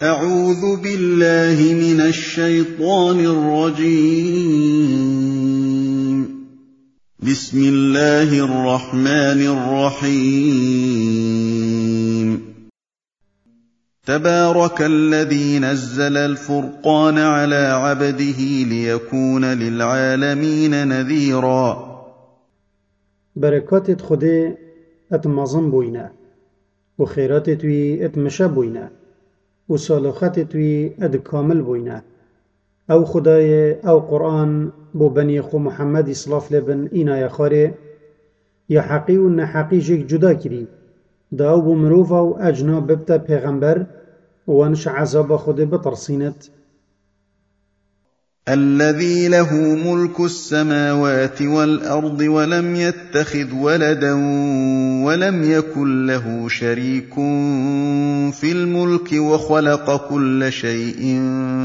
أعوذ بالله من الشيطان الرجيم. بسم الله الرحمن الرحيم. تبارك الذي نزل الفرقان على عبده ليكون للعالمين نذيرا. بركات خدي اتمازن بوينه وخيرات توي اتمشى بوينه وصالحات توي اد كامل بوينه او خداي او قرآن بو بني خو محمد صلاف لبن اينا يا خاري يا حقي ون حقي جيك جدا كري دا او بو مروفا و اجنا ببتا پیغمبر وانش عذاب خدي بترسينت. الذي له ملك السماوات والأرض ولم يتخذ ولدا ولم يكن له شريك في الملك وخلق كل شيء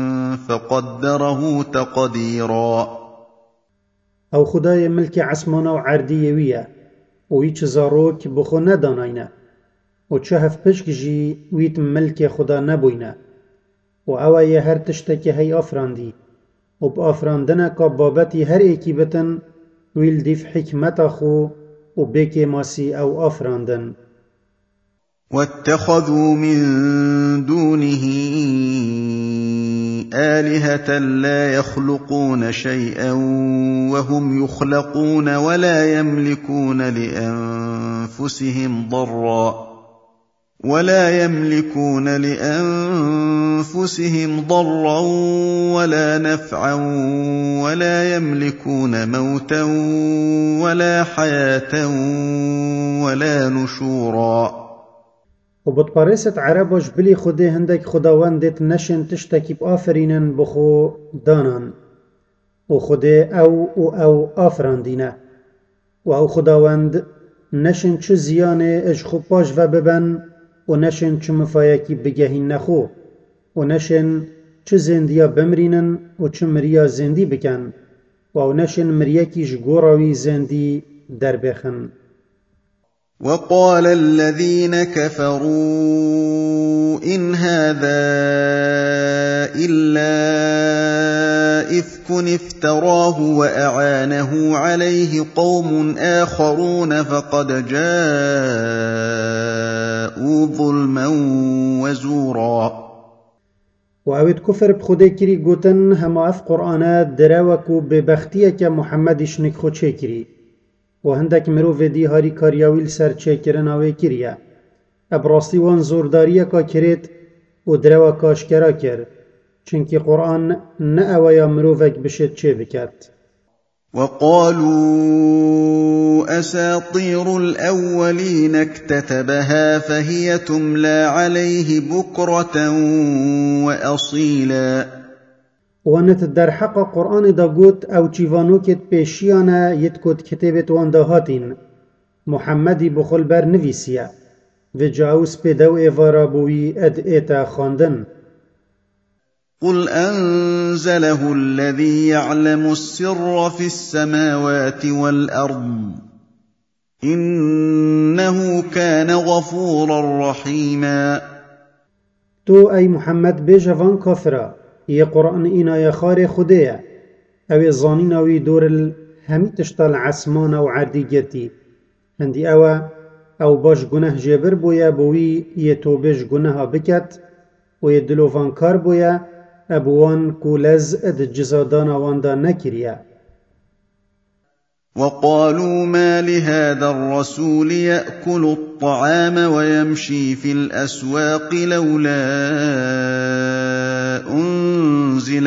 فقدره تقديرا. او خداي ملك عسمانا و عرديوية ويچ زاروك بخو نداناينه و چه هف پشک جي ويت ملك خدا نبوينه و او يه هر تشتكي هي افراندي و بآفراندنه که بابتی هر ایکی بتن ویل دیف حکمت خو و بیکی ماسی او آفراندن. واتخذوا من دونه آلهة لا يخلقون شيئا وهم يخلقون ولا يملكون لأنفسهم ضرا ولا نفعا ولا يملكون موتا ولا حياة ولا نشورا. وبتبارست عربش بلي خده هندك خداوندت نشن تشتكي بآفرينن بخو دانان وخده او آفراندينه و او خداوند نشن چه زیانه اج خو پاش و ببن و نشن چه مفایکی بگهین نخو و نشن چه زندیا بمرینن و چه مریا زندی بکن و او نشن مریکیش گوراوی زندی در بخن. وقال الذين كفروا إن هذا إلا إفك افتراه وأعانه عليه قوم آخرون فقد جاءوا ظلما وزورا. و اوید کفر بخوده کری گوتن هما اف قرآنات دراوکو ببختیه که محمدش نک خود چه کری و هندک مروف دی هاری کاریاویل سر چه کرن آوه کریه ابراستی وان زورداریه که کرد و دروا کاشکرا کر چنکی قرآن نه اوه مروفک بشد چه بکد. وقالوا أساطير الأولين اكتتبها فهي تملى عليه بكرة وأصيلا. وانت در حق قرآن دا گوت او چیوانوکت پیشیانه یتکوت کتبت وان دا هاتین محمدی بخل بر نویسیه و جاوس پیدو ایوارا بوی اد ایتا خاندن. قل أنزله الذي يعلم السر في السماوات والأرض إنه كان غفورا رحيما. تو ای محمد بجوان کافرا یہ قرآن اینا یا خار خودیه او زانین اوی دور همی تشتال عسمان او عردی گرتی هندی او باش گناه جبر بویا بوی یه توبش گناه بکت و یه دلوفان کار بویا ابوان کولز اد جزادان واندا نکریه. وقالوا ما لهذا الرسول يأكل الطعام ويمشي في الأسواق لولا أنزل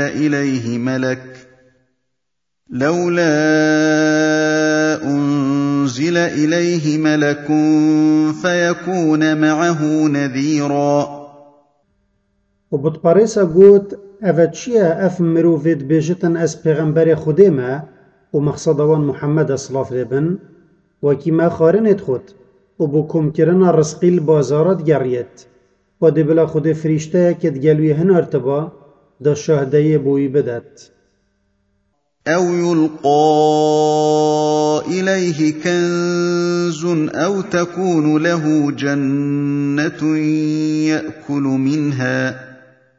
إليه ملك فيكون معه نذيرا. وبتباريسا قوت أفتشيا أف مروفيت بيجتن أس پیغمبر خودما ومقصدوان محمد صلاة لبن وكما خارنت خود وبكم كرنا رزقي البازارات جريت ودي بلا خود فريشتا كد جلوي هن ارتبا دا شهده بوي بدت. أو يلقى إليه كنز أو تكون له جنة يأكل منها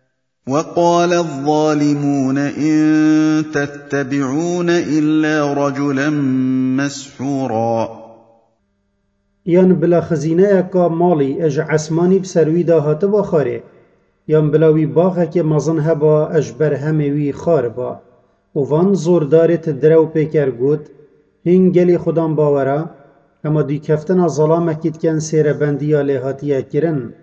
وقال الظالمون إن تتبعون إلا رجلا مسحورا. یان بلا خزینه کا مالی اج عسمانی بسروی دا هات با خاره، یان بلاوی باغه که مزن هبا اج بر هموی خار با. و وان زوردارت درو پیکر گود، هین گلی خودم باورا، اما دی کفتن ظلام اکید کن سیر بندی لحاتی کرن.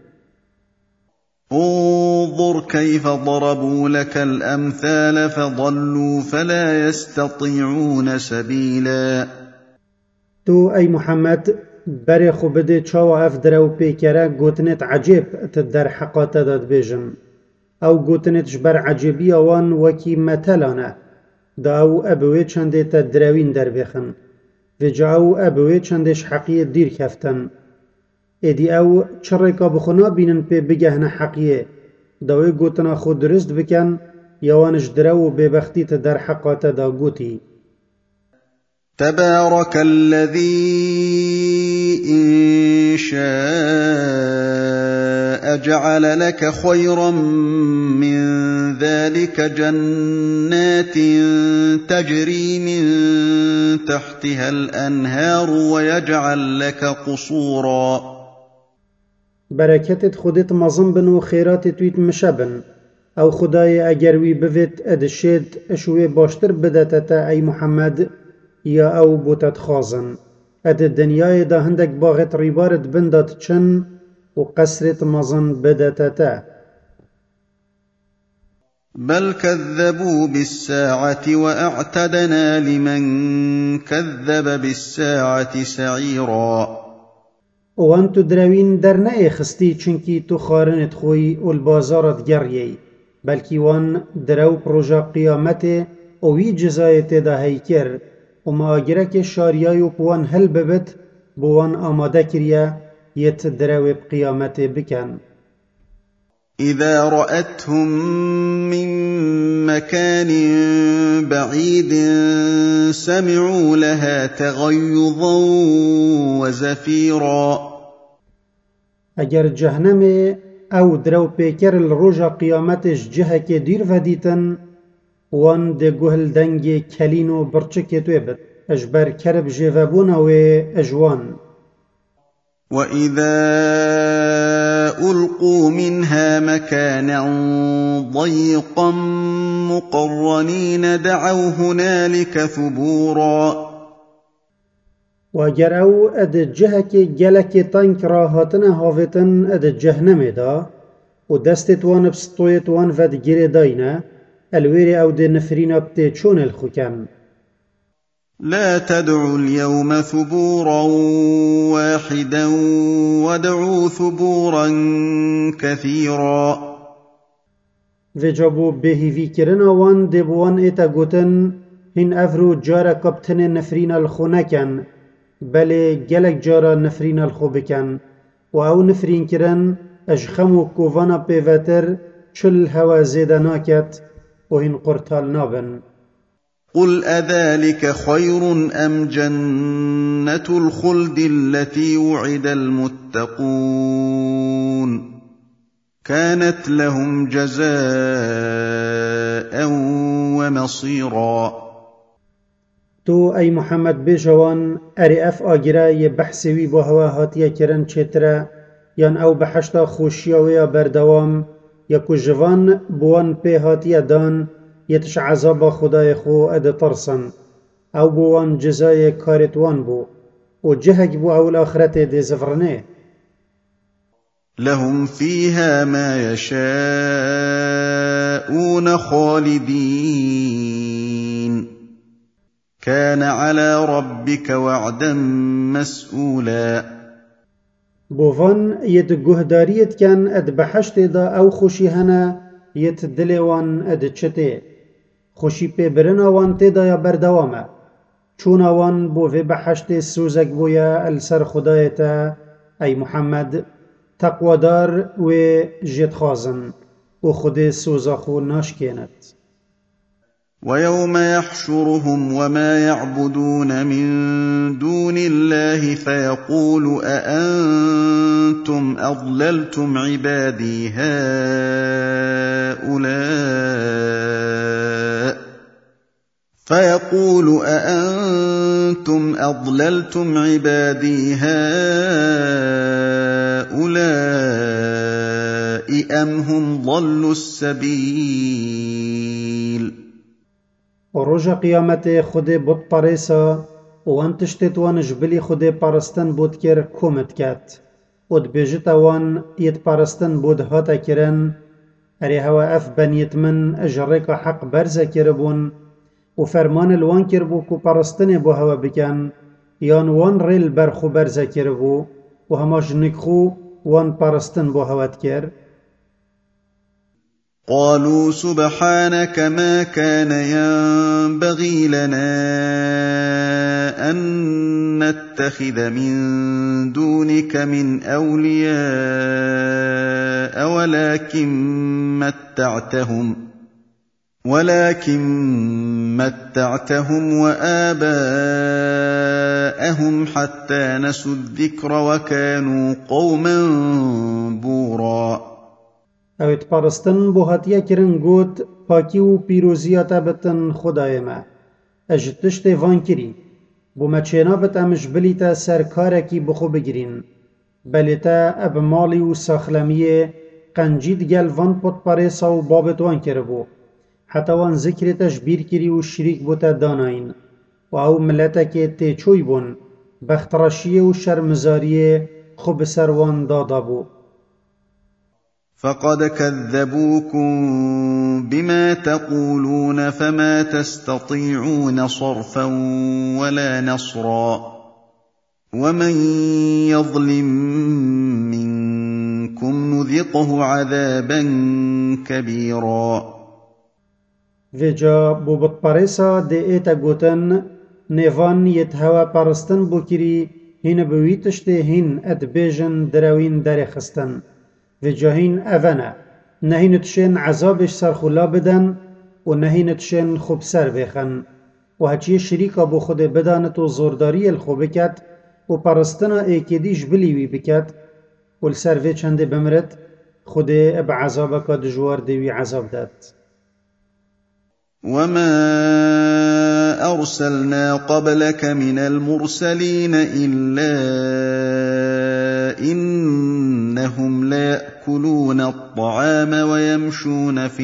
انظر كيف ضربوا لك الأمثال فضلوا فلا يستطيعون سبيلا. تو ای محمد بر خو بده چاو اف درو پیکره گوتنت عجیب تدر حقات داد بیجن، او گوتنتش بر عجیبی آوان وکی متلانه، دا او ابوی چنده تا دروین در بخن، و جا او ابوی چندش حقیه دیر کفتن. ایدی او چرکا بخونا بینن پی بگهن حقیه، داوی گوتنا خود درست بکن، یوانش درو ببختی تا در حقات دا گوتی. تبارك الذي إن شاء جعل لك خيرا من ذلك جنات تجري من تحتها الأنهار ويجعل لك قصورا. برکتت خودت مزن بن و خیرات تویت مشبن، او خدای اگر وی بوید ادشید اشوی باشتر بدتتا ای محمد، یا او بوتت خازن اد دنیای دا هندک باغت ریبارت بندت چن و قصرت مزن بدتتا. بل كذبوا بالساعة وأعتدنا لمن كذب بالساعة سعيرا. وان تو دروین در نه خستی چنکی تو خارنت خوی و البازارت گریی، بلکی وان درو پروژا قیامت اوی جزایت دا هیکر و ماگرک شاریای پوان هل ببت بوان آماده کریا یت درو قیامت بکن. إذا رأتهم من مكان بعيد سمعوا لها تغيظا وزفيرا. اگر جهنم او درو پیکر الروژا قیامتش جهه که دیر ودیتن، وان ده گوهل دنگ کلین و برچک توی بد اجبر کرب جوابون و اجوان. وإذا ألقوا منها مكانا ضيقا مقرنين دعوا هنالك ثبورا. واگر او اد جهه که گلک تانک راهاتن هاوتن اد جهنم دا و دستت وان بسطویت وان ود گیره داینه الویر او ده نفرین بته چون الخکم. لا تدعوا اليوم ثبورا واحدا وادعوا ثبورا كثيرا. و جابو بهیوی کرن وان ده بوان ایتا گوتن هین افرو جارا کبتن نفرین الخونکن، بله گلک جارا نفرین الخو بکن و او نفرین کرن اجخم و کووانا پیوتر چل هوا زیده ناکت و هین قرطال نابن. قل أذلك خير أم جنة الخلد التي وعد المتقون كانت لهم جزاء ومصيرا. تو ای محمد بجوان اری اف آگیره ی بحثوی با هوا هاتیه کرن چتره یان او بحشتا خوشیاویا بردوام یا کو جوان بوان پی هاتیه دان یتش عذاب خدای خو اد ترسن او بوان جزای کارتوان بو و جهک بو او الاخرت دی زفرنه. لهم فيها ما يشاءون خالدين كان على ربك وعدا مسئولا. بوفان يت گهداریت کن اد بحشت دا او خوشی هنه یت دلوان اد چته خوشی پی برن آوان تیدا یا بردوامه چون آوان بو في بحشت سوزک بویا السر خدایتا ای محمد تقوادار و جد خازن و خود سوزاخو ناشکینت. ويوم يحشرهم وما يعبدون من دون الله فيقول أأنتم أضللتم عبادي هؤلاء فيقول أأنتم أضللتم عبادي هؤلاء أم هم ضلوا السبيل. ورجا قيامته خده بود پاريسا وان تشتت وان جبلي خده پارستن بود كر كومت كات ود بيجت وان يت پارستن بود هاتا كرن اري هوا اف بنيت من اجريك حق برزا كربون وفرمان الوان كربو كو پارستن بو هوا بكن يان وان ريل برخو برزا كربو وهماش نكخو وان پارستن بو هوا تكر. قالوا سبحانك ما كان ينبغي لنا أن نتخذ من دونك من أولياء ولكن متعتهم وآباءهم حتى نسوا الذكر وكانوا قوما بورا. اوید پارستن بو هاتیه کرن گوت پاکی و پیروزیاتا بتن خدای ما اجد تشت وان کری بو مچینا بت امش بلیتا سرکارکی بخو بگیرین بلیتا اب مالی و ساخلمیه قنجید گل وان پت پاریسا و بابت وان کربو حتی وان ذکرتش بیر کری و شریک بوتا داناین و او ملتا که تی چوی بون بختراشیه و شرمزاریه خوب سروان دادا بو. فقد كذبوكم بما تقولون فما تستطيعون صرفا ولا نصرا ومن يظلم منكم نذقه عذابا كبيرا. ویجا بو بت پاریسا ده ایتا گوتن نیوان یت هوا پرستن بو کری هین بویتشته هین اد بیجن دروین در خستن ویجا هین اوانه نهین تشین عذابش سرخولا بدن و نهین تشین خوب سر بخن و هچی شریکا بو خود بدانت و زورداری الخو بکت و پرستنا ایکیدیش بلیوی بکت و لسر وی چنده بمرد خود اب عذابکا دجوار دیوی عذاب داد. وما أرسلنا قبلك من المرسلين إلا إنهم ليأكلون الطعام ويمشون في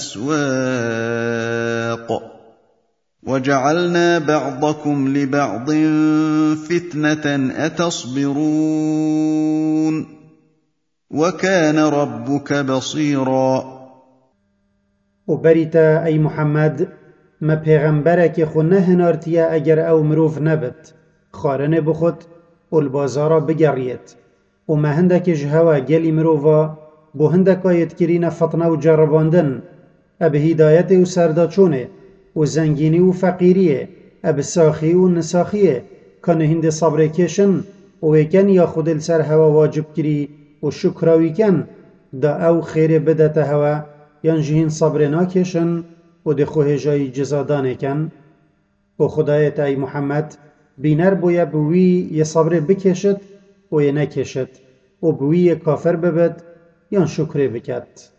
الأسواق وجعلنا بعضكم لبعض فتنة أتصبرون وكان ربك بصيرا. و بریتا ای محمد ما پیغمبره خو نه هنارتیه اگر او مروف نبت خارنه بخود و البازارا بگرید و ما هندک جهوا گلی مروفا بو هندک آیت کرین فطنه و جرباندن اب هدایت و سرداچونه و زنگینی و فقیریه اب ساخی و نساخیه کن هند صبر کشن و ویکن یا خود السر هوا واجب کری و شکراوی کن دا او خیر بدت هوا یان جهین صبر ناکشن و ده خوه جای جزادانه کن و خدایت ای محمد بینر بویا بوی یه صبر بکشد و یه نکشد و بوی کافر ببد یان شکر بکد.